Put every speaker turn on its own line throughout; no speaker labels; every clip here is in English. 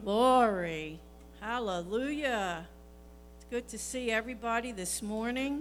Glory. Hallelujah. It's good to see everybody this morning.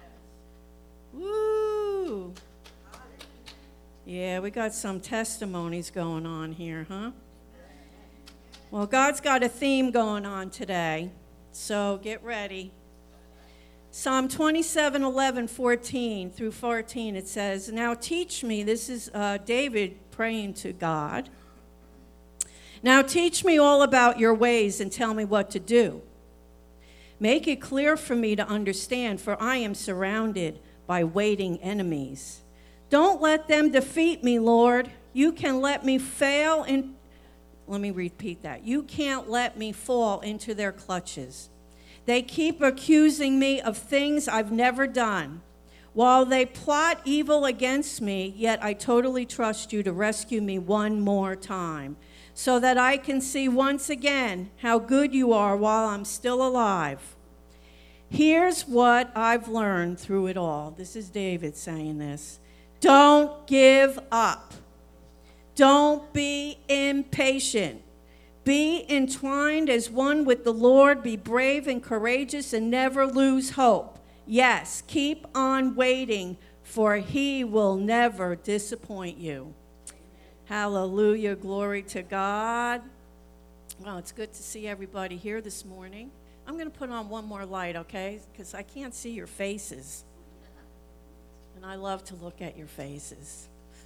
Woo. Yeah, we got some testimonies going on here, huh? Well, God's got a theme going on today, so get ready. Psalm 27, 11, 14 through 14, it says, "Now teach me," this is David praying to God. "Now teach me all about your ways and tell me what to do. Make it clear for me to understand, for I am surrounded by waiting enemies. Don't let them defeat me, Lord. You can let me fail in..." Let me repeat that. "You can't let me fall into their clutches. They keep accusing me of things I've never done. While they plot evil against me, yet I totally trust you to rescue me one more time, so that I can see once again how good you are while I'm still alive. Here's what I've learned through it all." This is David saying this. "Don't give up. Don't be impatient. Be entwined as one with the Lord. Be brave and courageous and never lose hope. Yes, keep on waiting, for he will never disappoint you." Hallelujah. Glory to God. Well, it's good to see everybody here this morning. I'm going to put on one more light, okay? Because I can't see your faces. And I love to look at your faces.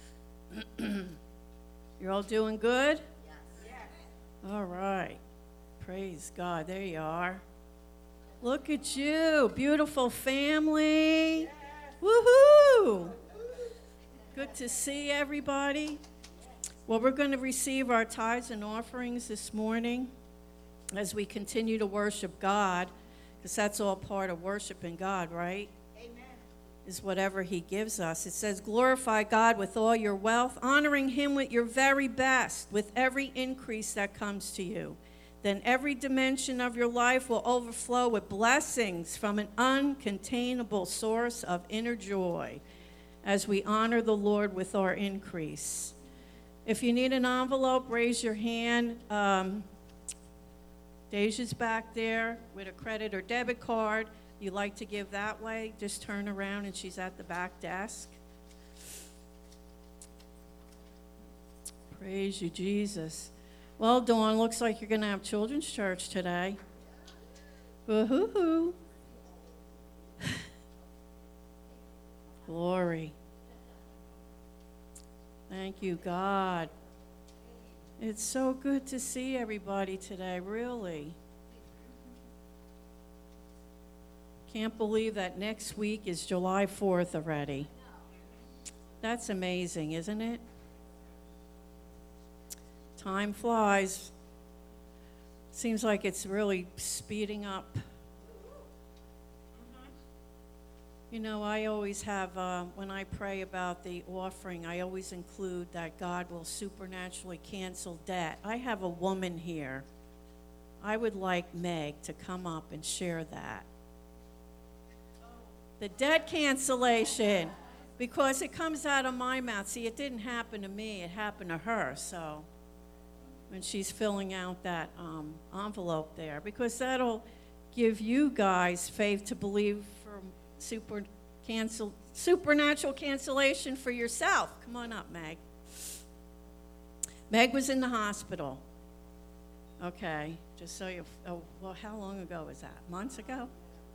You're all doing good? Yes. All right. Praise God. There you are. Look at you. Beautiful family. Yes. Woohoo! Good to see everybody. Well, we're going to receive our tithes and offerings this morning as we continue to worship God, because that's all part of worshiping God, right? Is whatever he gives us. It says, "Glorify God with all your wealth, honoring him with your very best, with every increase that comes to you. Then every dimension of your life will overflow with blessings from an uncontainable source of inner joy as we honor the Lord with our increase." If you need an envelope, raise your hand. Deja's back there with a credit or debit card. You like to give that way, just turn around and she's at the back desk. Praise you, Jesus. Well, Dawn, looks like you're going to have children's church today. Woo-hoo-hoo. Glory. Thank you, God. It's so good to see everybody today, really. Can't believe that next week is July 4th already. That's amazing, isn't it? Time flies. Seems like it's really speeding up. You know, I always have, when I pray about the offering, I always include that God will supernaturally cancel debt. I have a woman here. I would like Meg to come up and share that. The debt cancellation, because it comes out of my mouth. See, it didn't happen to me, it happened to her. So when she's filling out that envelope there, because that'll give you guys faith to believe for supernatural cancellation for yourself. Come on up, Meg. Meg was in the hospital. Okay, just so you, well, how long ago was that? Months ago?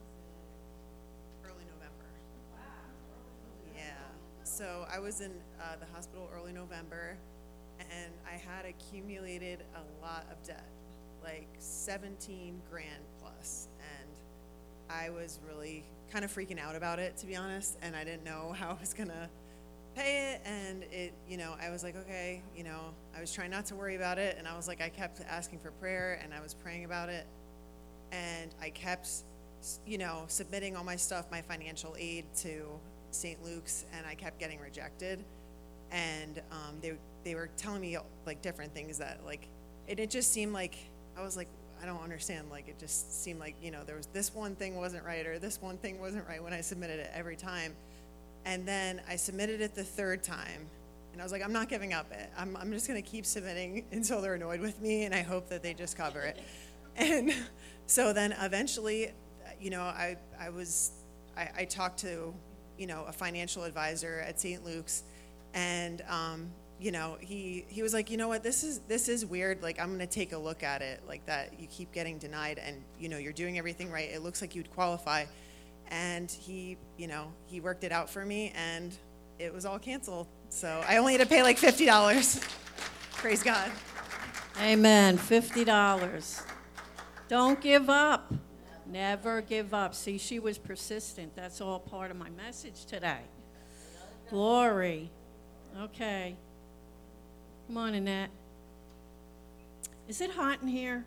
So I was in the hospital early November, and I had accumulated a lot of debt, like 17 grand plus. And I was really kind of freaking out about it, to be honest, and I didn't know how I was going to pay it. And it, I was like, okay, I was trying not to worry about it. And I was like, I kept asking for prayer, and I was praying about it. And I kept, submitting all my stuff, my financial aid to St. Luke's, and I kept getting rejected. And they were telling me like different things that it just seemed like I was like, I don't understand. Like, it just seemed like there was this one thing wasn't right, or this one thing wasn't right when I submitted it every time. And then I submitted it the third time, And I was like, I'm not giving up it. I'm just going to keep submitting until they're annoyed with me, and I hope that they just cover it. And so then eventually, I talked to, a financial advisor at St. Luke's, and, he was like, you know what, this is weird. Like, I'm going to take a look at it, like that you keep getting denied, and, you're doing everything right. It looks like you'd qualify. And he worked it out for me, and it was all canceled. So I only had to pay like $50. Praise God.
Amen. $50. Don't give up. Never give up. See, she was persistent. That's all part of my message today. Glory. Okay. Come on, Annette. Is it hot in here?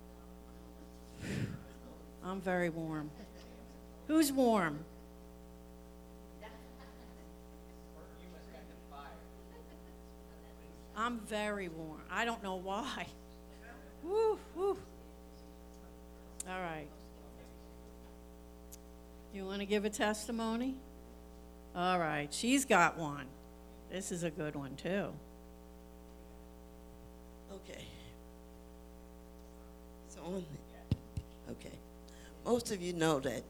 I'm very warm. Who's warm? I'm very warm. I don't know why. Woo, woo. All right. You want to give a testimony? All right. She's got one. This is a good one, too.
Okay. So, okay. Most of you know that,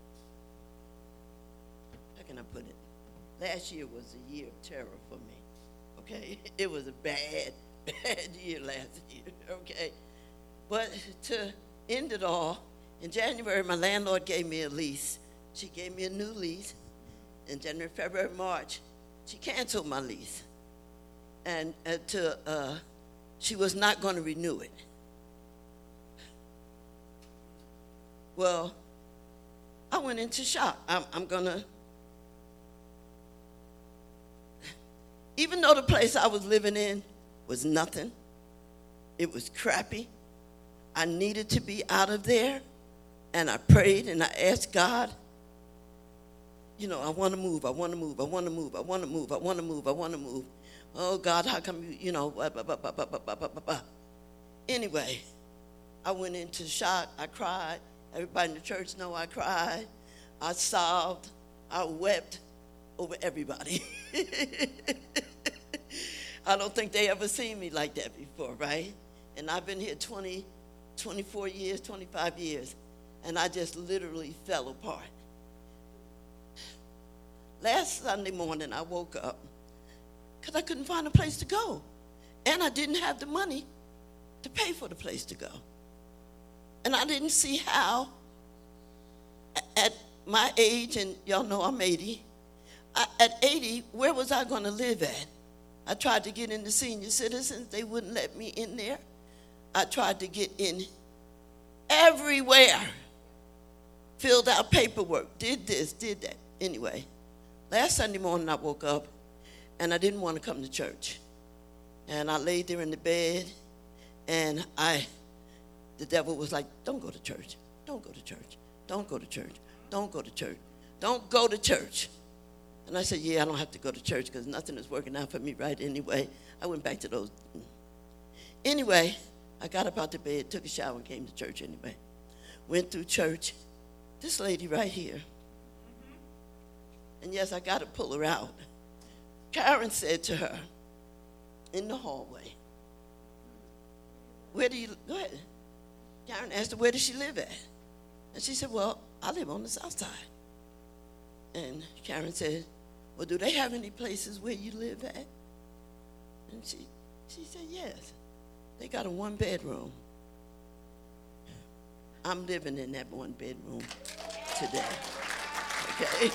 how can I put it? Last year was a year of terror for me. Okay, it was a bad year last year, okay? But to end it all, in January, my landlord gave me a lease. She gave me a new lease. In January, February, March, she canceled my lease. And she was not going to renew it. Well, I went into shock. I'm going to, even though the place I was living in was nothing, it was crappy, I needed to be out of there, and I prayed and I asked God, I want to move, I want to move, I want to move, I want to move, I want to move, I want to move. Oh, God, how come blah, blah, blah, blah, blah, blah, blah, blah, blah. Anyway, I went into shock, I cried. Everybody in the church know I cried. I sobbed, I wept over everybody. I don't think they ever seen me like that before, right? And I've been here 24 years, 25 years, and I just literally fell apart. Last Sunday morning, I woke up because I couldn't find a place to go, and I didn't have the money to pay for the place to go. And I didn't see how, at my age, and y'all know I'm 80, at 80, where was I going to live at? I tried to get into senior citizens. They wouldn't let me in there. I tried to get in everywhere. Filled out paperwork, did this, did that. Anyway, last Sunday morning I woke up, and I didn't want to come to church. And I laid there in the bed, and the devil was like, don't go to church. Don't go to church. Don't go to church. Don't go to church. Don't go to church. And I said, yeah, I don't have to go to church because nothing is working out for me right anyway. I went back to those. Anyway, I got up out the bed, took a shower, and came to church anyway. Went through church. This lady right here. And yes, I got to pull her out. Karen said to her in the hallway, go ahead. Karen asked her, where does she live at? And she said, well, I live on the south side. And Karen said, well, do they have any places where you live at? And she said, yes. They got a 1-bedroom. I'm living in that 1-bedroom today. Okay?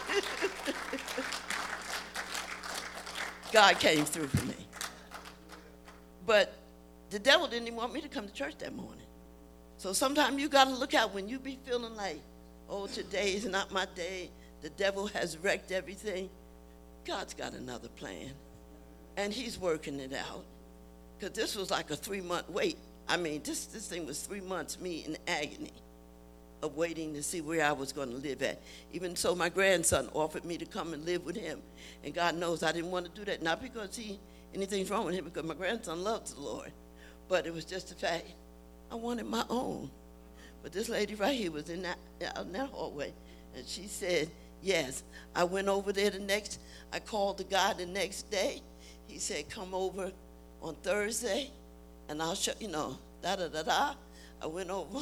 God came through for me. But the devil didn't even want me to come to church that morning. So sometimes you got to look out when you be feeling like, oh, today is not my day. The devil has wrecked everything. God's got another plan. And he's working it out. Because this was like a 3-month wait. I mean, this thing was 3 months, me in agony of waiting to see where I was going to live at. Even so, my grandson offered me to come and live with him. And God knows I didn't want to do that. Not because anything's wrong with him, because my grandson loves the Lord. But it was just the fact I wanted my own. But this lady right here was out in that hallway. And she said, yes. I went over there I called the guy the next day. he said, come over on Thursday, and I'll show, da-da-da-da. I went over.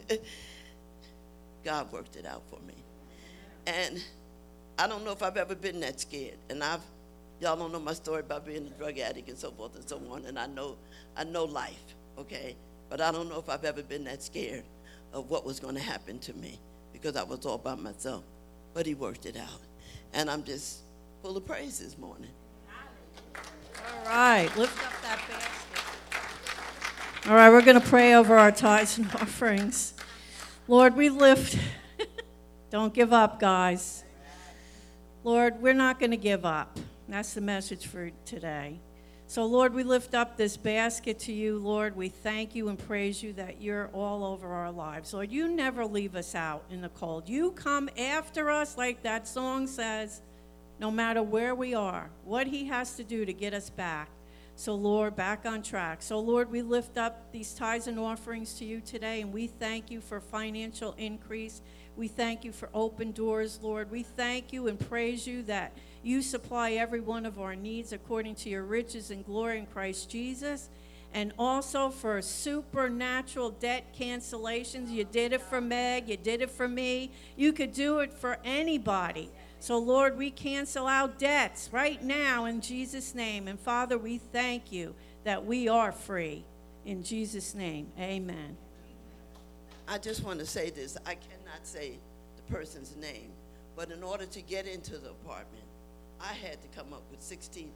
God worked it out for me. And I don't know if I've ever been that scared. And y'all don't know my story about being a drug addict and so forth and so on. And I know life, okay? But I don't know if I've ever been that scared of what was going to happen to me because I was all by myself. But he worked it out. And I'm just full of praise this morning.
All right, lift up that basket. All right, we're going to pray over our tithes and offerings. Lord, we lift. Don't give up, guys. Lord, we're not going to give up. That's the message for today. So, Lord, we lift up this basket to you, Lord. We thank you and praise you that you're all over our lives. Lord, you never leave us out in the cold. You come after us, like that song says, no matter where we are, what he has to do to get us back. So, Lord, back on track. So, Lord, we lift up these tithes and offerings to you today, and we thank you for financial increase. We thank you for open doors, Lord. We thank you and praise you that you supply every one of our needs according to your riches and glory in Christ Jesus. And also for supernatural debt cancellations. You did it for Meg. You did it for me. You could do it for anybody. So, Lord, we cancel out debts right now in Jesus' name. And, Father, we thank you that we are free. In Jesus' name, amen.
I just want to say this. I cannot say the person's name, but in order to get into the apartment, I had to come up with $1,700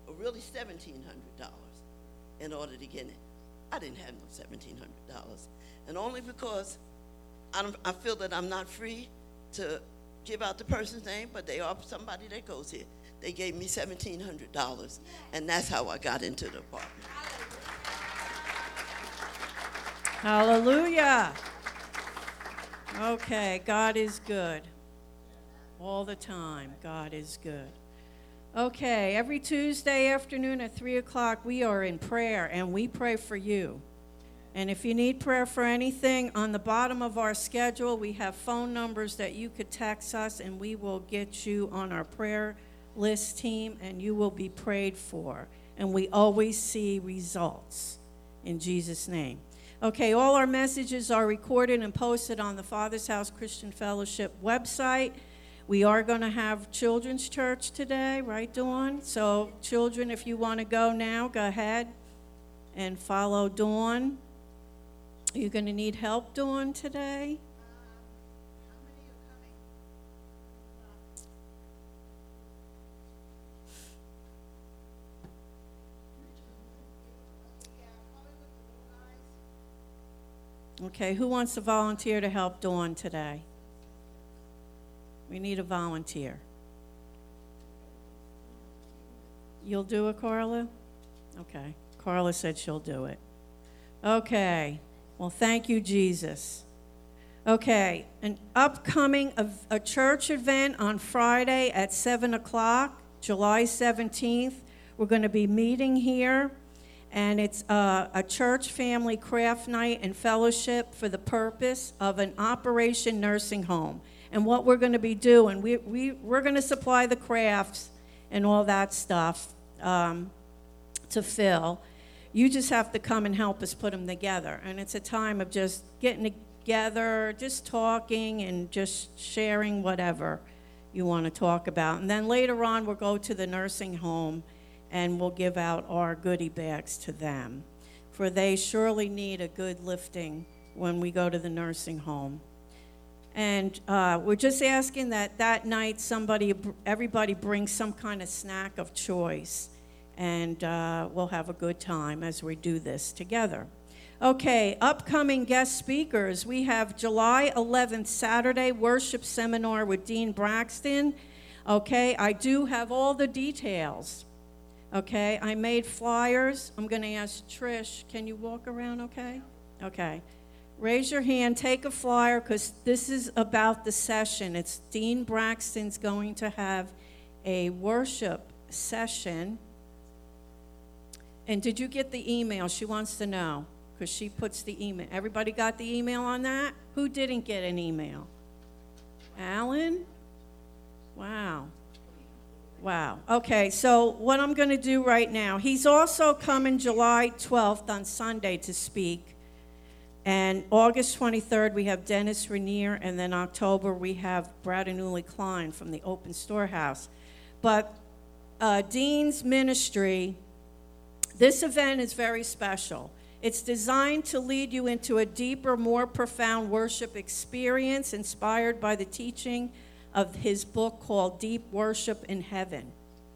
in order to get in. I didn't have no $1,700, and only because I feel that I'm not free to give out the person's name, but they are somebody that goes here. They gave me $1,700, and that's how I got into the apartment.
Hallelujah. Okay, God is good. All the time, God is good. Okay, every Tuesday afternoon at 3 o'clock, we are in prayer, and we pray for you. And if you need prayer for anything, on the bottom of our schedule, we have phone numbers that you could text us, and we will get you on our prayer list team, and you will be prayed for. And we always see results in Jesus' name. Okay, all our messages are recorded and posted on the Father's House Christian Fellowship website. We are going to have children's church today, right, Dawn? So, children, if you want to go now, go ahead and follow Dawn. Are you going to need help, Dawn, today?
How many are coming?
Okay, who wants to volunteer to help Dawn today? We need a volunteer. You'll do it, Carla? Okay, Carla said she'll do it. Okay, well, thank you, Jesus. Okay, an upcoming a church event on Friday at 7 o'clock, July 17th. We're going to be meeting here, and it's a church family craft night and fellowship for the purpose of an Operation Nursing Home. And what we're going to be doing, we're going to supply the crafts and all that stuff to fill. You just have to come and help us put them together. And it's a time of just getting together, just talking and just sharing whatever you want to talk about. And then later on, we'll go to the nursing home and we'll give out our goodie bags to them. For they surely need a good lifting when we go to the nursing home. And we're just asking that night everybody brings some kind of snack of choice. And we'll have a good time as we do this together. Okay, upcoming guest speakers. We have July 11th, Saturday, worship seminar with Dean Braxton. Okay, I do have all the details. Okay, I made flyers. I'm going to ask Trish, can you walk around okay? Okay. Raise your hand, take a flyer, because this is about the session. It's Dean Braxton's going to have a worship session. And did you get the email? She wants to know, because she puts the email. Everybody got the email on that? Who didn't get an email? Alan? Wow. Wow. Okay, so what I'm going to do right now, he's also coming July 12th on Sunday to speak. And August 23rd, we have Dennis Rainier, and then October, we have Brad and Uli Klein from the Open Storehouse. But Dean's ministry, this event is very special. It's designed to lead you into a deeper, more profound worship experience inspired by the teaching of his book called Deep Worship in Heaven.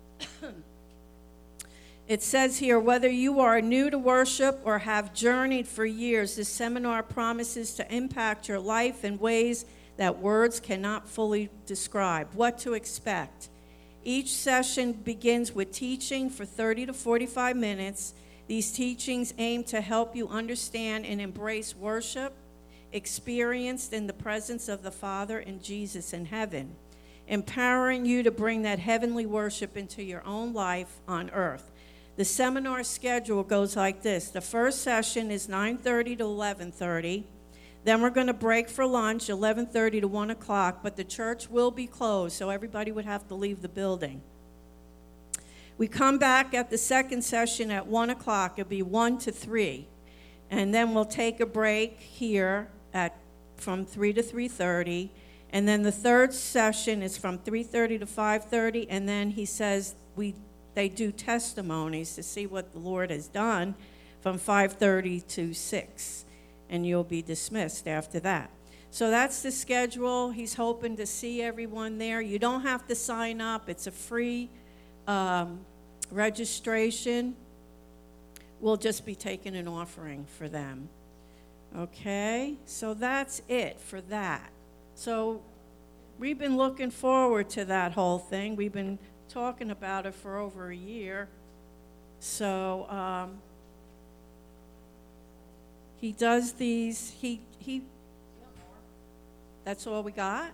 It says here, whether you are new to worship or have journeyed for years, this seminar promises to impact your life in ways that words cannot fully describe. What to expect. Each session begins with teaching for 30 to 45 minutes. These teachings aim to help you understand and embrace worship experienced in the presence of the Father and Jesus in heaven, empowering you to bring that heavenly worship into your own life on earth. The seminar schedule goes like this. The first session is 9:30 to 11:30. Then we're going to break for lunch, 11:30 to 1 o'clock, but the church will be closed, so everybody would have to leave the building. We come back at the second session at 1 o'clock. It'll be 1 to 3. And then we'll take a break here from 3 to 3:30. And then the third session is from 3:30 to 5:30. And then he says they do testimonies to see what the Lord has done from 5:30 to 6. And you'll be dismissed after that. So that's the schedule. He's hoping to see everyone there. You don't have to sign up. It's a free registration. We'll just be taking an offering for them. Okay, so that's it for that. So we've been looking forward to that whole thing. We've been talking about it for over a year. So he does these, he that's all we got?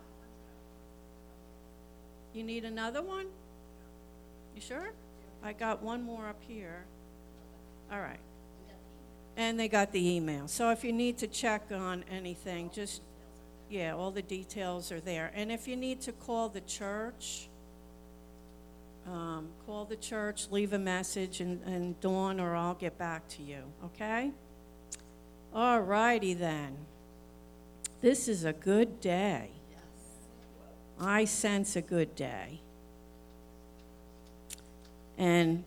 You need another one? You sure? I got one more up here. All right. And they got the email. So if you need to check on anything, just, yeah, all the details are there. And if you need to call the church, leave a message, and Dawn or I'll get back to you, okay? All righty then. This is a good day. I sense a good day. And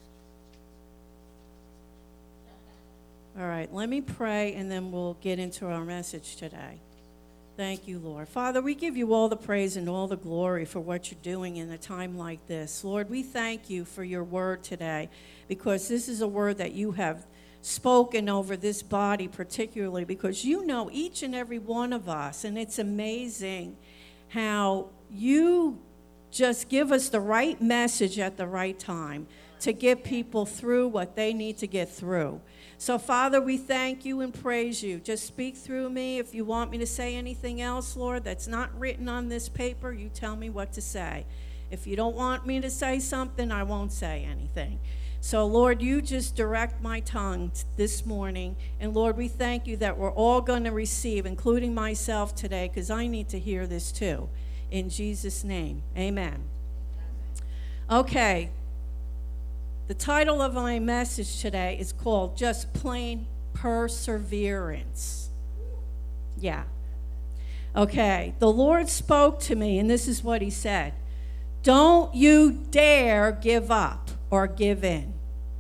all right, let me pray, and then we'll get into our message today. Thank you, Lord. Father, we give you all the praise and all the glory for what you're doing in a time like this. Lord, we thank you for your word today, because this is a word that you have spoken over this body particularly, because you know each and every one of us, and it's amazing how you just give us the right message at the right time to get people through what they need to get through. So, Father, we thank you and praise you. Just speak through me. If you want me to say anything else, Lord, that's not written on this paper, you tell me what to say. If you don't want me to say something, I won't say anything. So, Lord, you just direct my tongue this morning. And, Lord, we thank you that we're all going to receive, including myself today, because I need to hear this too. In Jesus' name, amen. Okay. The title of my message today is called Just Plain Perseverance. Yeah. Okay. The Lord spoke to me, and this is what he said. Don't you dare give up or give in.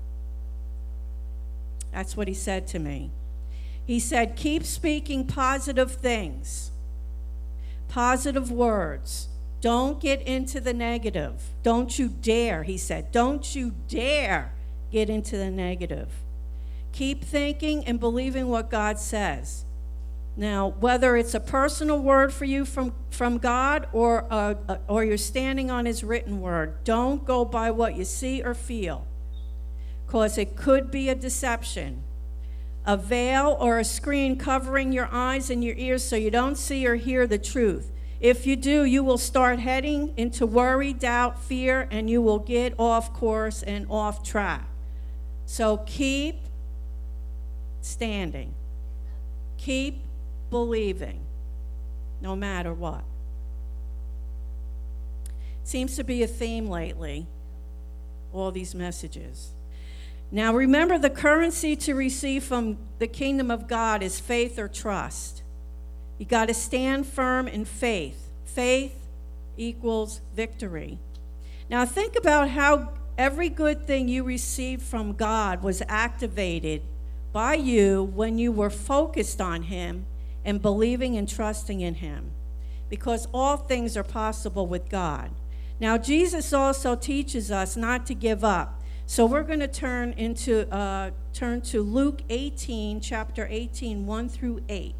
That's what he said to me. He said, keep speaking positive things, positive words. Don't get into the negative. Don't you dare, he said. Don't you dare get into the negative. Keep thinking and believing what God says. Now, whether it's a personal word for you from God or you're standing on his written word, don't go by what you see or feel, because it could be a deception. A veil or a screen covering your eyes and your ears so you don't see or hear the truth. If you do, you will start heading into worry, doubt, fear, and you will get off course and off track. So keep standing. Keep believing, no matter what. Seems to be a theme lately, all these messages. Now remember, the currency to receive from the kingdom of God is faith or trust. You got to stand firm in faith. Faith equals victory. Now think about how every good thing you received from God was activated by you when you were focused on him and believing and trusting in him, because all things are possible with God. Now Jesus also teaches us not to give up. So we're going to turn to Luke 18, chapter 18, 1 through 8.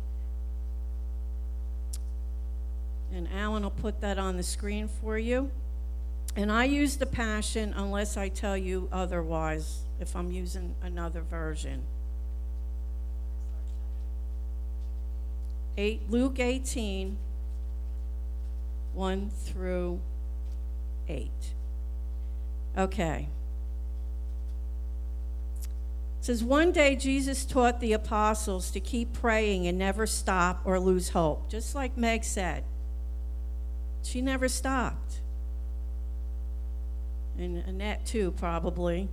And Alan will put that on the screen for you. And I use the Passion unless I tell you otherwise, if I'm using another version. Luke 18, 1 through 8. Okay. It says, one day Jesus taught the apostles to keep praying and never stop or lose hope. Just like Meg said. She never stopped. And Annette too, probably.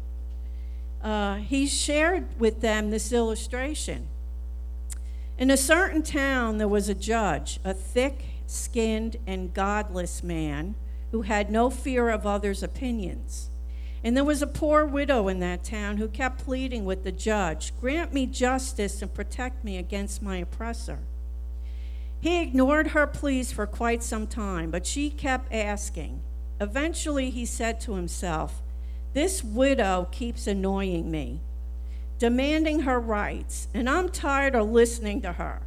He shared with them this illustration. In a certain town, there was a judge, a thick-skinned and godless man who had no fear of others' opinions. And there was a poor widow in that town who kept pleading with the judge, "Grant me justice and protect me against my oppressor." He ignored her pleas for quite some time, but she kept asking. Eventually, he said to himself, "This widow keeps annoying me, demanding her rights, and I'm tired of listening to her."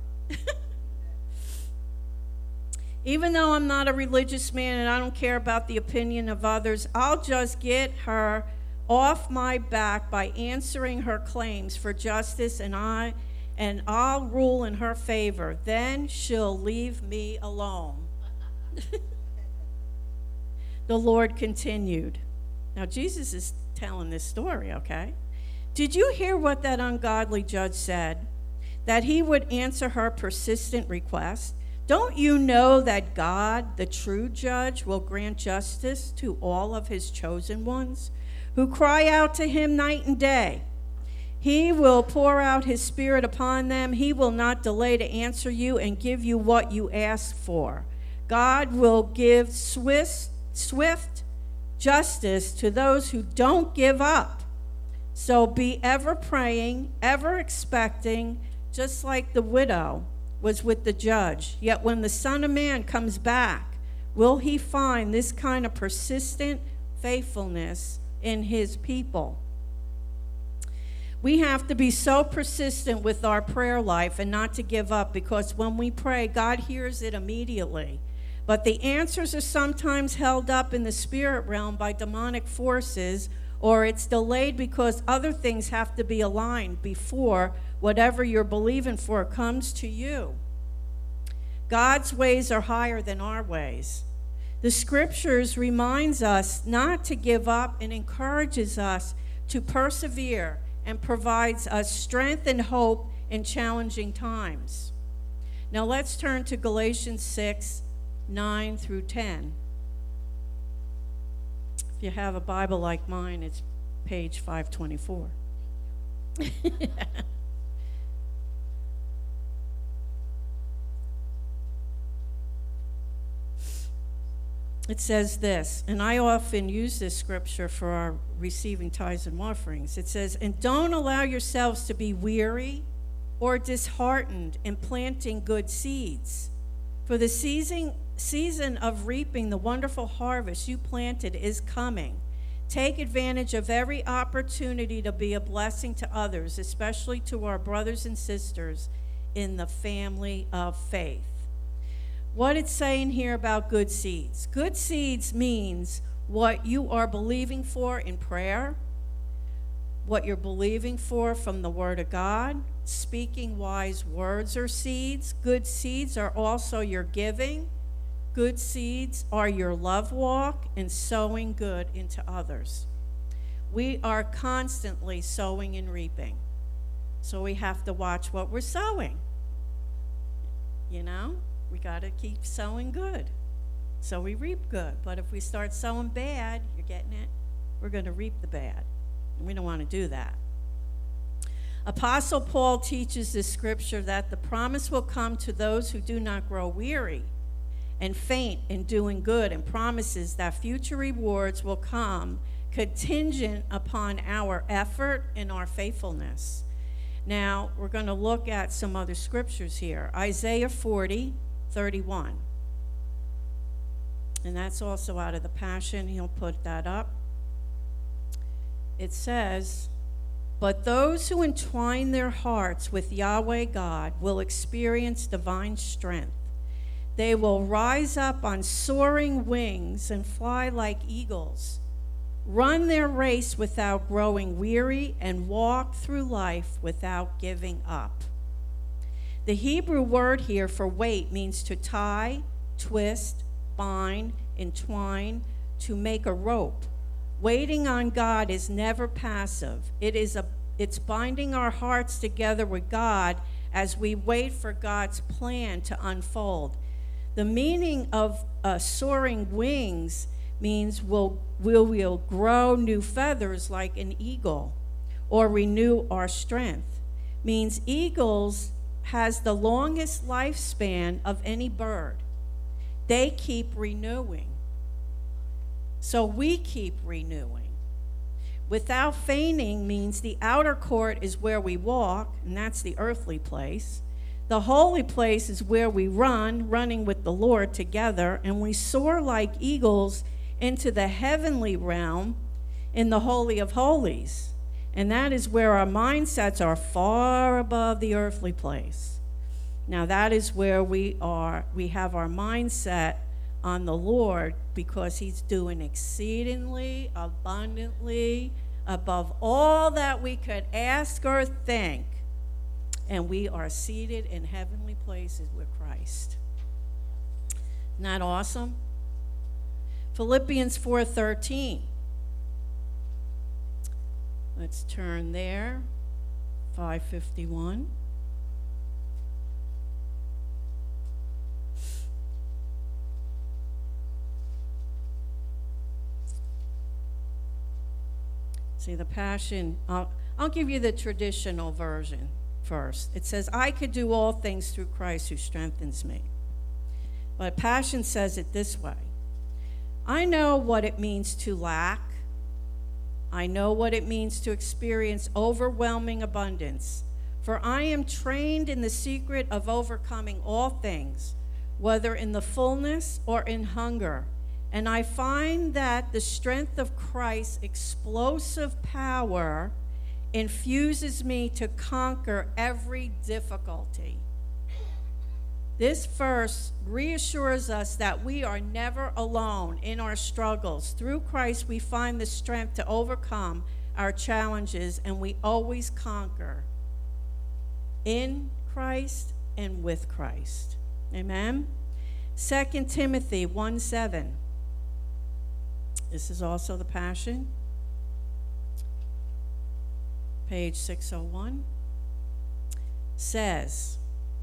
Even though I'm not a religious man and I don't care about the opinion of others, I'll just get her off my back by answering her claims for justice, and I'll rule in her favor. Then she'll leave me alone. The Lord continued. Now, Jesus is telling this story, okay? Did you hear what that ungodly judge said? That he would answer her persistent request? Don't you know that God, the true judge, will grant justice to all of his chosen ones who cry out to him night and day? He will pour out his Spirit upon them. He will not delay to answer you and give you what you ask for. God will give swift justice to those who don't give up. So be ever praying, ever expecting, just like the widow was with the judge. Yet when the Son of Man comes back, will he find this kind of persistent faithfulness in his people? We have to be so persistent with our prayer life and not to give up, because when we pray, God hears it immediately. But the answers are sometimes held up in the spirit realm by demonic forces, or it's delayed because other things have to be aligned before whatever you're believing for comes to you. God's ways are higher than our ways. The scriptures reminds us not to give up and encourages us to persevere and provides us strength and hope in challenging times. Now let's turn to Galatians 6, 9 through 10. If you have a Bible like mine, it's page 524. It says this, and I often use this scripture for our receiving tithes and offerings. It says, "And don't allow yourselves to be weary or disheartened in planting good seeds. For the season of reaping the wonderful harvest you planted is coming. Take advantage of every opportunity to be a blessing to others, especially to our brothers and sisters in the family of faith." What it's saying here about good seeds. Good seeds means what you are believing for in prayer, what you're believing for from the Word of God. Speaking wise words are seeds. Good seeds are also your giving. Good seeds are your love walk and sowing good into others. We are constantly sowing and reaping. So we have to watch what we're sowing. You know? We got to keep sowing good. So we reap good. But if we start sowing bad, you're getting it? We're going to reap the bad. And we don't want to do that. Apostle Paul teaches this scripture that the promise will come to those who do not grow weary and faint in doing good, and promises that future rewards will come contingent upon our effort and our faithfulness. Now, we're going to look at some other scriptures here. Isaiah 40:31. And that's also out of the Passion. He'll put that up. It says, "But those who entwine their hearts with Yahweh God will experience divine strength. They will rise up on soaring wings and fly like eagles, run their race without growing weary, and walk through life without giving up." The Hebrew word here for wait means to tie, twist, bind, entwine, to make a rope. Waiting on God is never passive. It's binding our hearts together with God as we wait for God's plan to unfold. The meaning of soaring wings means we'll grow new feathers like an eagle, or renew our strength. Means eagles has the longest lifespan of any bird. They keep renewing. So we keep renewing. Without fainting means the outer court is where we walk, and that's the earthly place. The holy place is where we running with the Lord together, and we soar like eagles into the heavenly realm in the Holy of Holies. And that is where our mindsets are far above the earthly place. Now that is where we have our mindset on the Lord, because he's doing exceedingly abundantly above all that we could ask or think. And we are seated in heavenly places with Christ. Isn't that awesome? Philippians 4:13. Let's turn there. 551. See, the Passion, I'll give you the traditional version first. It says, "I could do all things through Christ who strengthens me." But Passion says it this way: "I know what it means to lack. I know what it means to experience overwhelming abundance. For I am trained in the secret of overcoming all things, whether in the fullness or in hunger. And I find that the strength of Christ's explosive power infuses me to conquer every difficulty." This verse reassures us that we are never alone in our struggles. Through Christ, we find the strength to overcome our challenges, and we always conquer in Christ and with Christ. Amen? 2 Timothy 1:7. This is also the Passion. Page 601. Says,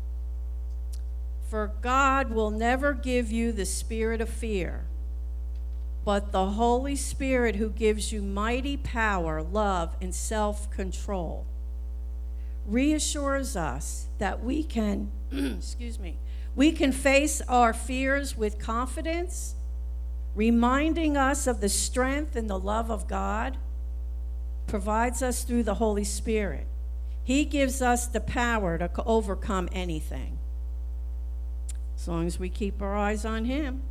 "For God will never give you the spirit of fear, but the Holy Spirit, who gives you mighty power, love, and self-control." Reassures us that we can, we can face our fears with confidence, reminding us of the strength and the love of God. Provides us through the Holy Spirit. He gives us the power to overcome anything, as long as we keep our eyes on him.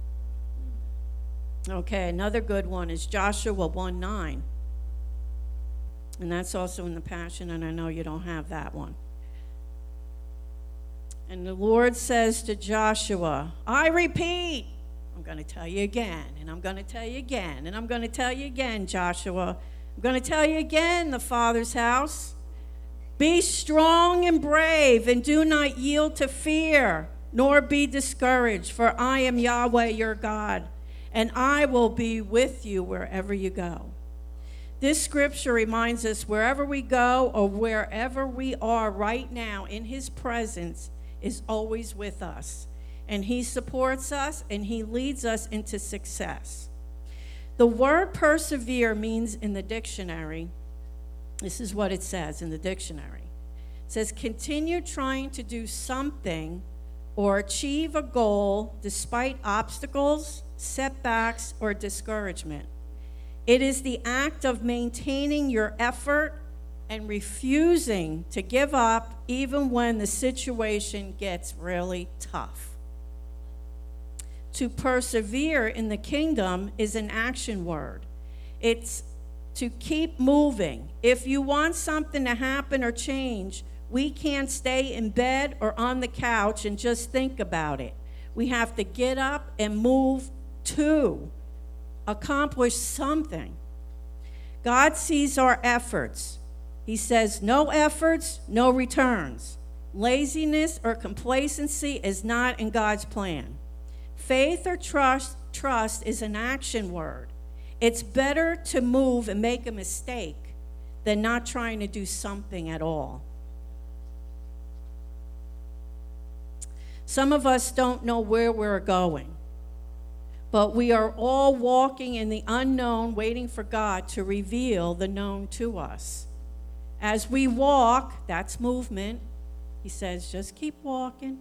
Okay, another good one is Joshua 1:9. And that's also in the Passion, and I know you don't have that one. And the Lord says to Joshua, "I repeat," I'm going to tell you again, and I'm going to tell you again, and I'm going to tell you again, Joshua. I'm going to tell you again, the Father's house. "Be strong and brave, and do not yield to fear, nor be discouraged, for I am Yahweh your God, and I will be with you wherever you go." This scripture reminds us wherever we go or wherever we are right now in his presence is always with us. and he supports us, and he leads us into success. The word persevere means in the dictionary, this is what it says in the dictionary. It says, continue trying to do something or achieve a goal despite obstacles, setbacks, or discouragement. It is the act of maintaining your effort and refusing to give up even when the situation gets really tough. To persevere in the kingdom is an action word. It's to keep moving. If you want something to happen or change, we can't stay in bed or on the couch and just think about it. We have to get up and move to accomplish something. God sees our efforts. He says, no efforts, no returns. Laziness or complacency is not in God's plan. Faith or trust is an action word. It's better to move and make a mistake than not trying to do something at all. Some of us don't know where we're going, but we are all walking in the unknown, waiting for God to reveal the known to us. As we walk, that's movement. He says, just keep walking.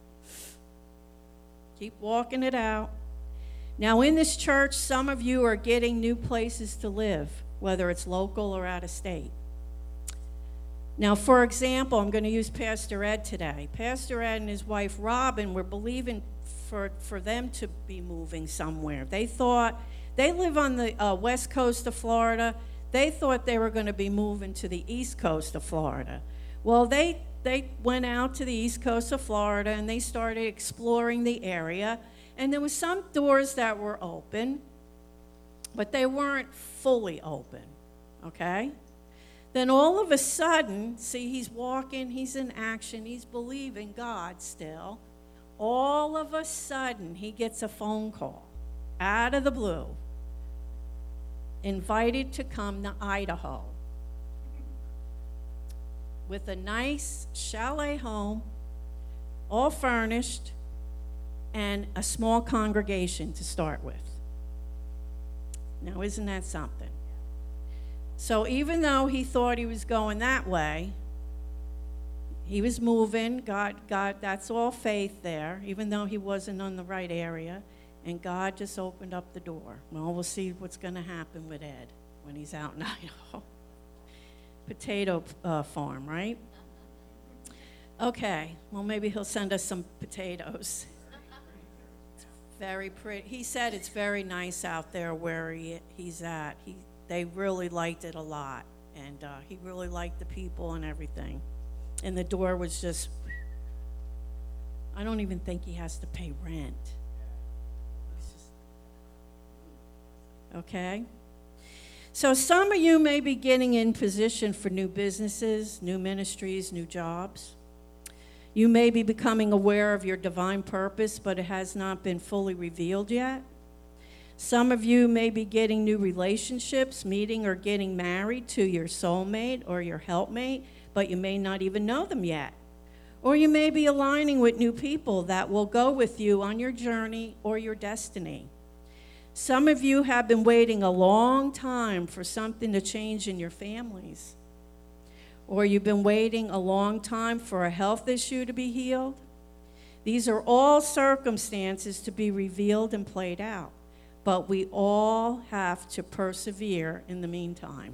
Keep walking it out. Now, in this church, some of you are getting new places to live, whether it's local or out of state. Now, for example, I'm going to use Pastor Ed today. Pastor Ed and his wife, Robin, were believing for them to be moving somewhere. They thought, they live on the west coast of Florida. They thought they were going to be moving to the east coast of Florida. Well, they went out to the east coast of Florida, and they started exploring the area. And there were some doors that were open, but they weren't fully open, okay? Then all of a sudden, see, he's walking, he's in action, he's believing God still. All of a sudden, he gets a phone call out of the blue, invited to come to Idaho with a nice chalet home, all furnished, and a small congregation to start with. Now, isn't that something? So even though he thought he was going that way, he was moving. God, that's all faith there, even though he wasn't on the right area. And God just opened up the door. Well, we'll see what's going to happen with Ed when he's out in Idaho. Potato farm, right? Okay, well, maybe he'll send us some potatoes. It's very pretty. He said it's very nice out there where he's at. They really liked it a lot, and he really liked the people and everything. And the door was just, I don't even think he has to pay rent. Okay? So some of you may be getting in position for new businesses, new ministries, new jobs. You may be becoming aware of your divine purpose, but it has not been fully revealed yet. Some of you may be getting new relationships, meeting or getting married to your soulmate or your helpmate, but you may not even know them yet. Or you may be aligning with new people that will go with you on your journey or your destiny. Some of you have been waiting a long time for something to change in your families. Or you've been waiting a long time for a health issue to be healed. These are all circumstances to be revealed and played out. But we all have to persevere in the meantime.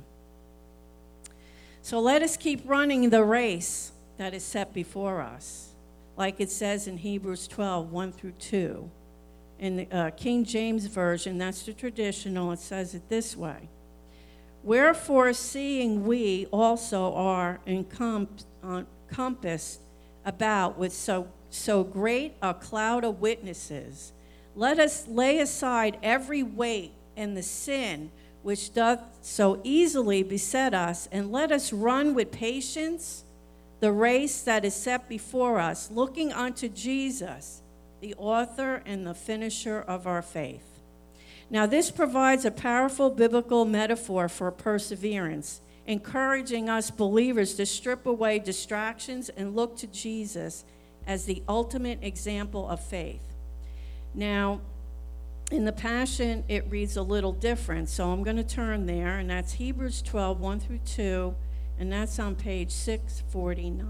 So let us keep running the race that is set before us, like it says in Hebrews 12, 1 through 2. In the King James Version, that's the traditional, it says it this way. Wherefore, seeing we also are encompassed about with so great a cloud of witnesses, let us lay aside every weight and the sin which doth so easily beset us, and let us run with patience the race that is set before us, looking unto Jesus, the author and the finisher of our faith. Now, this provides a powerful biblical metaphor for perseverance, encouraging us believers to strip away distractions and look to Jesus, as the ultimate example of faith. Now, in the Passion, it reads a little different, so I'm going to turn there, and that's Hebrews 12, 1 through 2, and that's on page 649.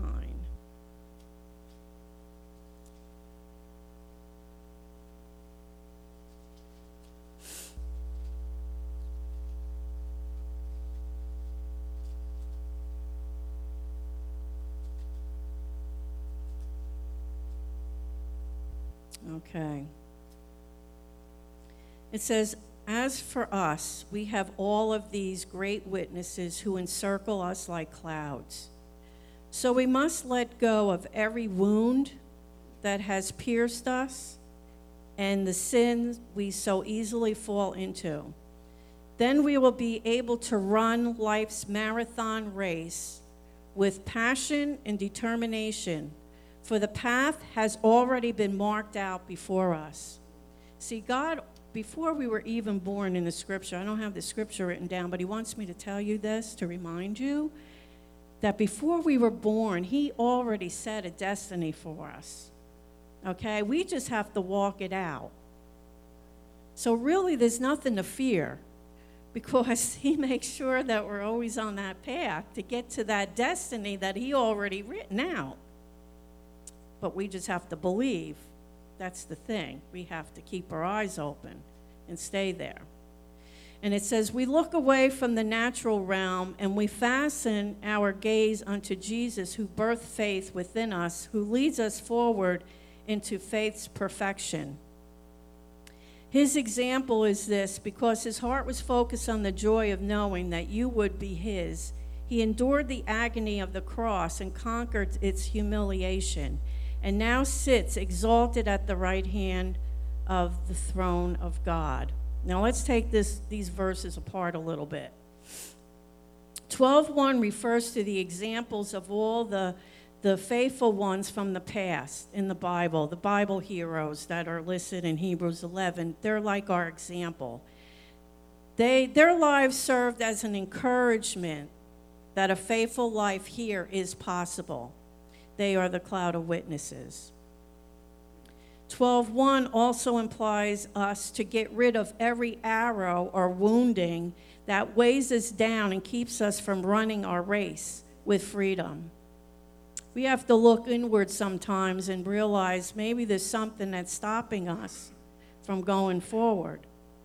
Okay. It says, "As for us, we have all of these great witnesses who encircle us like clouds. So we must let go of every wound that has pierced us and the sins we so easily fall into. Then we will be able to run life's marathon race with passion and determination, for the path has already been marked out before us." See, God, before we were even born in the scripture, I don't have the scripture written down, but he wants me to tell you this to remind you that before we were born, he already set a destiny for us. Okay? We just have to walk it out. So really, there's nothing to fear, because he makes sure that we're always on that path to get to that destiny that he already written out. But we just have to believe. That's the thing. We have to keep our eyes open and stay there. And it says, "We look away from the natural realm and we fasten our gaze unto Jesus, who birthed faith within us, who leads us forward into faith's perfection." His example is this: because his heart was focused on the joy of knowing that you would be his, he endured the agony of the cross and conquered its humiliation, and now sits exalted at the right hand of the throne of God. Now let's take these verses apart a little bit. 12:1 refers to the examples of all the faithful ones from the past in the Bible heroes that are listed in Hebrews 11. They're like our example. Their lives served as an encouragement that a faithful life here is possible. They are the cloud of witnesses. 12:1 also implies us to get rid of every arrow or wounding that weighs us down and keeps us from running our race with freedom. We have to look inward sometimes and realize maybe there's something that's stopping us from going forward.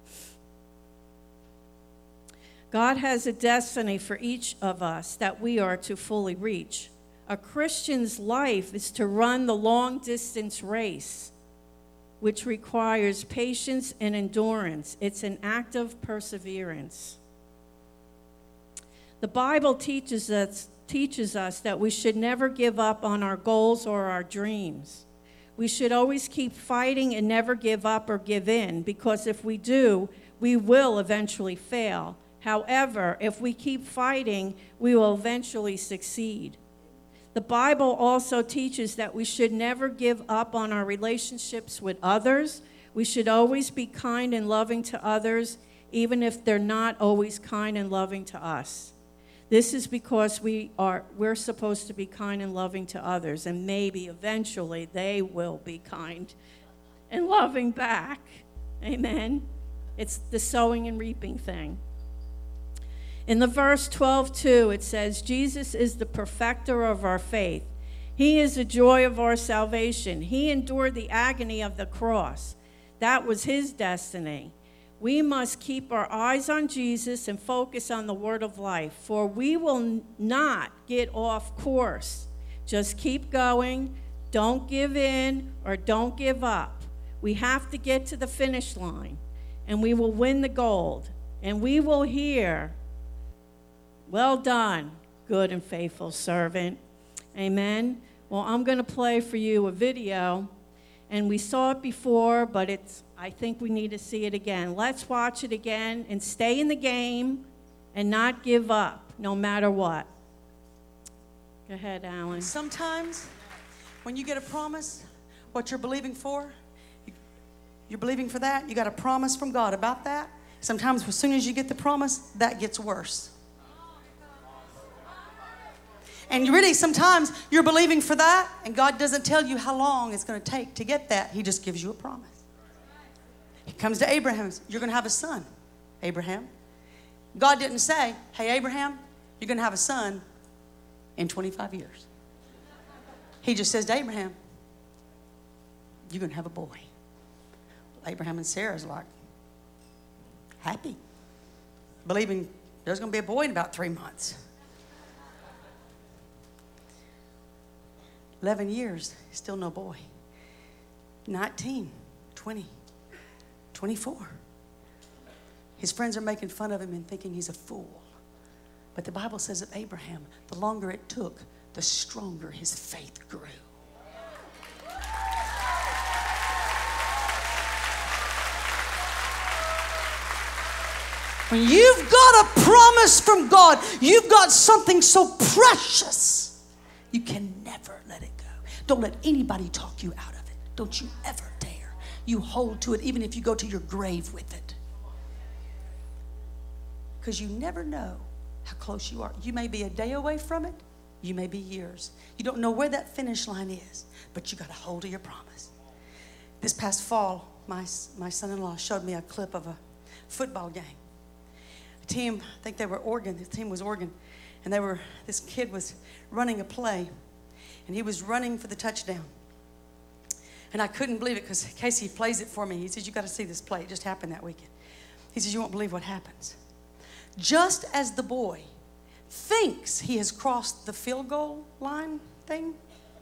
God has a destiny for each of us that we are to fully reach. A Christian's life is to run the long-distance race, which requires patience and endurance. It's an act of perseverance. The Bible teaches us that we should never give up on our goals or our dreams. We should always keep fighting and never give up or give in, because if we do, we will eventually fail. However, if we keep fighting, we will eventually succeed. The Bible also teaches that we should never give up on our relationships with others. We should always be kind and loving to others, even if they're not always kind and loving to us. This is because we're supposed to be kind and loving to others, and maybe eventually they will be kind and loving back. Amen? It's the sowing and reaping thing. In the verse 12:2, it says, "Jesus is the perfecter of our faith. He is the joy of our salvation. He endured the agony of the cross." That was his destiny. We must keep our eyes on Jesus and focus on the word of life, for we will not get off course. Just keep going. Don't give in or don't give up. We have to get to the finish line, and we will win the gold, and we will hear, "Well done, good and faithful servant." Amen. Well, I'm going to play for you a video, and we saw it before, but I think we need to see it again. Let's watch it again and stay in the game and not give up, no matter what. Go ahead, Alan.
Sometimes when you get a promise, what you're believing for, you're believing for that, you got a promise from God about that. Sometimes as soon as you get the promise, that gets worse. And really, sometimes you're believing for that, and God doesn't tell you how long it's going to take to get that. He just gives you a promise. He comes to Abraham. You're going to have a son, Abraham. God didn't say, hey, Abraham, you're going to have a son in 25 years. He just says to Abraham, you're going to have a boy. Abraham and Sarah's like, happy, believing there's going to be a boy in about 3 months. 11 years, still no boy. 19, 20, 24. His friends are making fun of him and thinking he's a fool. But the Bible says of Abraham, the longer it took, the stronger his faith grew. When you've got a promise from God, you've got something so precious, you can never let it go. Don't let anybody talk you out of it. Don't you ever dare. You hold to it, even if you go to your grave with it. Because you never know how close you are. You may be a day away from it. You may be years. You don't know where that finish line is, but you got to hold to your promise. This past fall, my son-in-law showed me a clip of a football game. A team, I think they were Oregon. The team was Oregon. And this kid was running a play, and he was running for the touchdown. And I couldn't believe it because Casey plays it for me. He says, you got to see this play. It just happened that weekend. He says, you won't believe what happens. Just as the boy thinks he has crossed the field goal line thing,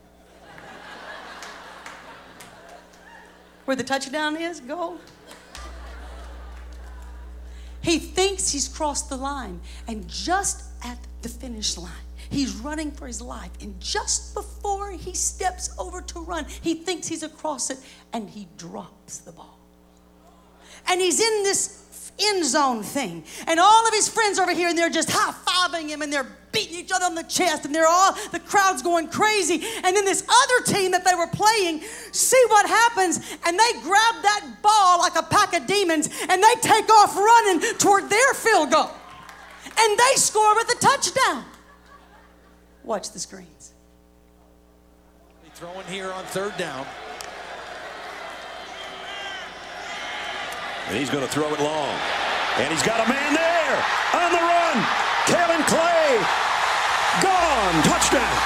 where the touchdown is, goal, he thinks he's crossed the line, and just at the finish line, he's running for his life, and just before he steps over to run, he thinks he's across it, and he drops the ball. And he's in this end zone thing, and all of his friends over here, and they're just high-fiving him, and they're beating each other on the chest, and the crowd's going crazy. And then this other team that they were playing, see what happens, and they grab that ball like a pack of demons, and they take off running toward their field goal, and they score with a touchdown. Watch the screens.
Throwing here on third down.
And he's going to throw it long. And he's got a man there on the run. Kaylin Clay. Gone. Touchdown.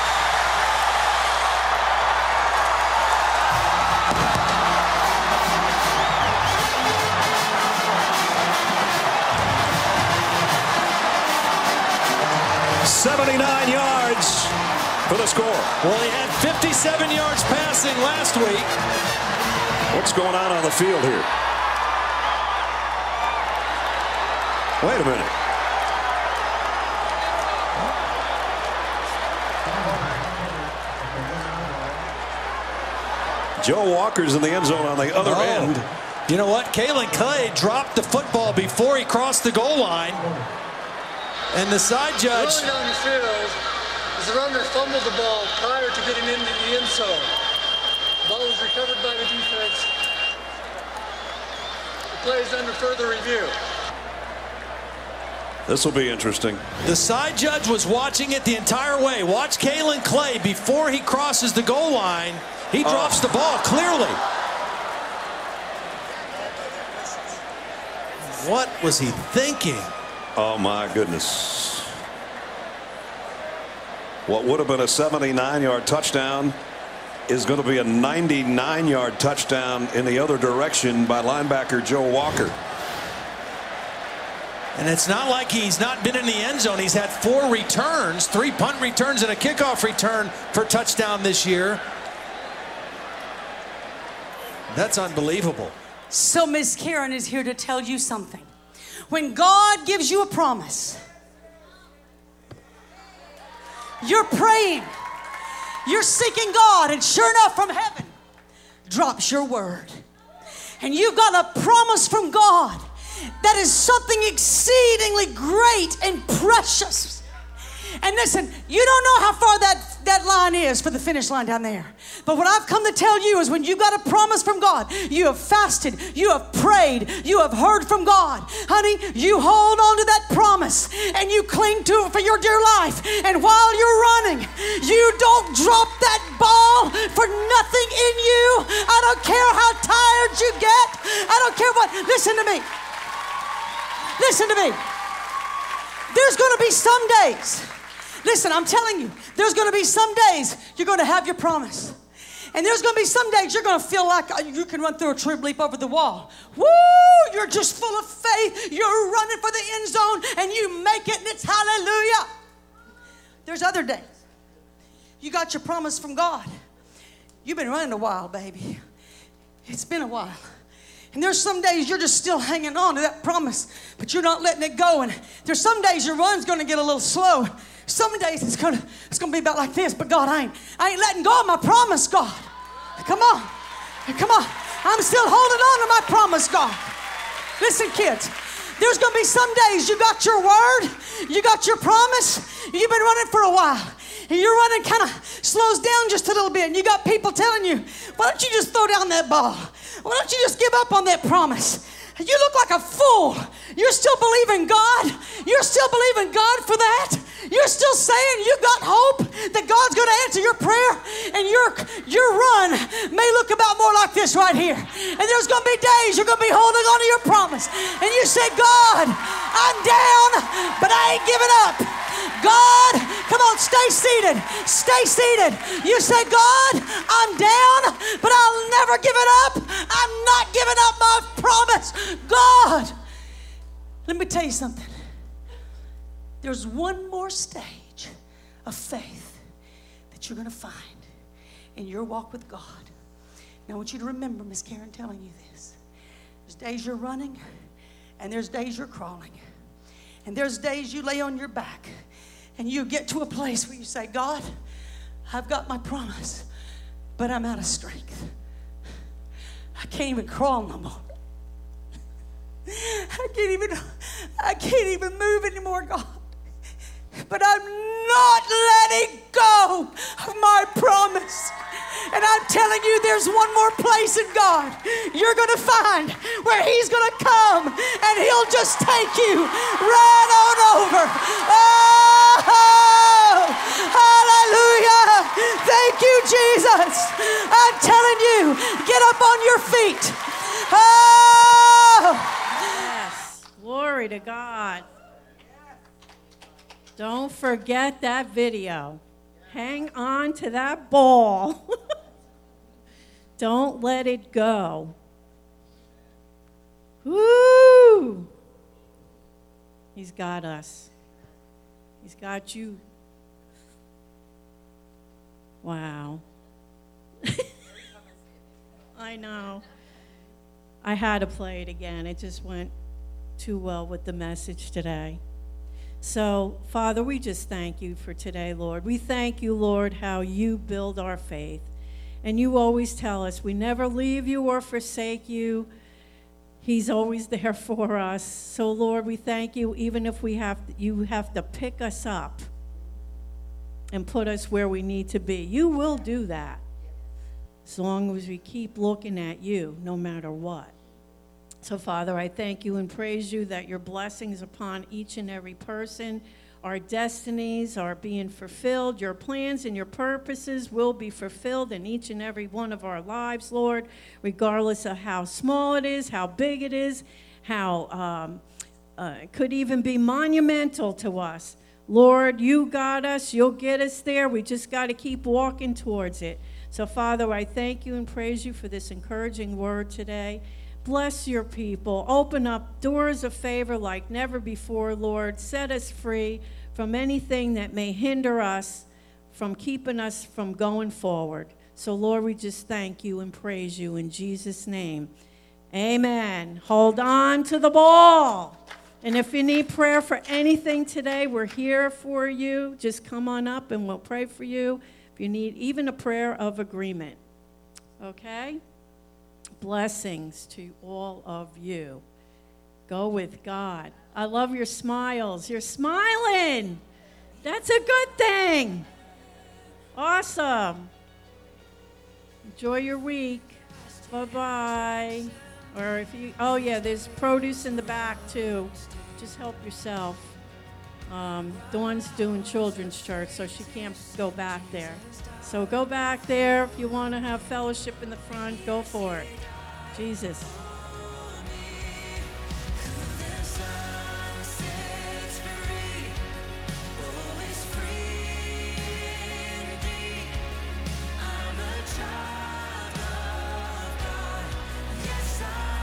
$79 yards for the score.
Well, he had 57 yards passing last week.
What's going on the field here? Wait a minute. Joe Walker's in the end zone on the other end.
You know what? Kaylin Clay dropped the football before he crossed the goal line. And the side judge...
Early on the field, as the runner fumbled the ball prior to getting into the end zone. The ball was recovered by the defense. The play is under further review.
This will be interesting.
The side judge was watching it the entire way. Watch Kaylin Clay before he crosses the goal line. He drops the ball clearly. What was he thinking?
Oh, my goodness. What would have been a 79-yard touchdown is going to be a 99-yard touchdown in the other direction by linebacker Joe Walker.
And it's not like he's not been in the end zone. He's had 4 returns, 3 punt returns and a kickoff return for touchdown this year. That's unbelievable.
So Miss Karen is here to tell you something. When God gives you a promise, you're praying, you're seeking God, and sure enough from heaven drops your word. And you've got a promise from God that is something exceedingly great and precious. And listen, you don't know how far that line is for the finish line down there. But what I've come to tell you is when you got a promise from God, you have fasted, you have prayed, you have heard from God. Honey, you hold on to that promise and you cling to it for your dear life. And while you're running, you don't drop that ball for nothing in you. I don't care how tired you get. I don't care what. Listen to me. Listen to me. There's going to be some days. Listen, I'm telling you, there's going to be some days you're going to have your promise. And there's going to be some days you're going to feel like you can run through a troop leap over the wall. Woo! You're just full of faith. You're running for the end zone and you make it and it's hallelujah. There's other days. You got your promise from God. You've been running a while, baby. It's been a while. And there's some days you're just still hanging on to that promise, but you're not letting it go. And there's some days your run's going to get a little slow. Some days it's gonna be about like this. But God, I ain't letting go of my promise, God. Come on, come on. I'm still holding on to my promise, God. Listen, kids. There's gonna be some days you got your word, you got your promise. You've been running for a while. And your running kind of slows down just a little bit. And you got people telling you, why don't you just throw down that ball? Why don't you just give up on that promise? You look like a fool. You're still believing God. You're still believing God for that. You're still saying you got hope that God's going to answer your prayer. And your run may look about more like this right here. And there's going to be days you're going to be holding on to your promise. And you say, God, I'm down, but I ain't giving up. God, come on, stay seated. Stay seated. You say, God, I'm down, but I'll never give it up. I'm not giving up my promise. God, let me tell you something. There's one more stage of faith that you're going to find in your walk with God. Now, I want you to remember Miss Karen telling you this. There's days you're running, and there's days you're crawling. And there's days you lay on your back, and you get to a place where you say, God, I've got my promise, but I'm out of strength. I can't even crawl no more. I can't even move anymore, God. But I'm not letting go of my promise. And I'm telling you, there's one more place in God you're going to find where He's going to come and He'll just take you right on over. Oh, hallelujah. Thank you, Jesus. I'm telling you, get up on your feet. Oh.
Yes. Glory to God. Don't forget that video. Hang on to that ball. Don't let it go. Woo! He's got us. He's got you. Wow. I know. I had to play it again. It just went too well with the message today. So, Father, we just thank you for today, Lord. We thank you, Lord, how you build our faith. And you always tell us we never leave you or forsake you. He's always there for us. So, Lord, we thank you, even if you have to pick us up and put us where we need to be. You will do that as long as we keep looking at you, no matter what. So, Father, I thank you and praise you that your blessings upon each and every person, our destinies are being fulfilled. Your plans and your purposes will be fulfilled in each and every one of our lives, Lord, regardless of how small it is, how big it is, how it could even be monumental to us. Lord, you got us. You'll get us there. We just got to keep walking towards it. So, Father, I thank you and praise you for this encouraging word today. Bless your people. Open up doors of favor like never before, Lord. Set us free from anything that may hinder us from keeping us from going forward. So, Lord, we just thank you and praise you in Jesus' name. Amen. Hold on to the ball. And if you need prayer for anything today, we're here for you. Just come on up and we'll pray for you. If you need even a prayer of agreement. Okay? Blessings to all of you. Go with God. I love your smiles. You're smiling. That's a good thing. Awesome. Enjoy your week. Bye-bye. Or if you, oh yeah, there's produce in the back too. Just help yourself. Dawn's doing children's church, so she can't go back there. So go back there. If you want to have fellowship in the front, go for it. Jesus.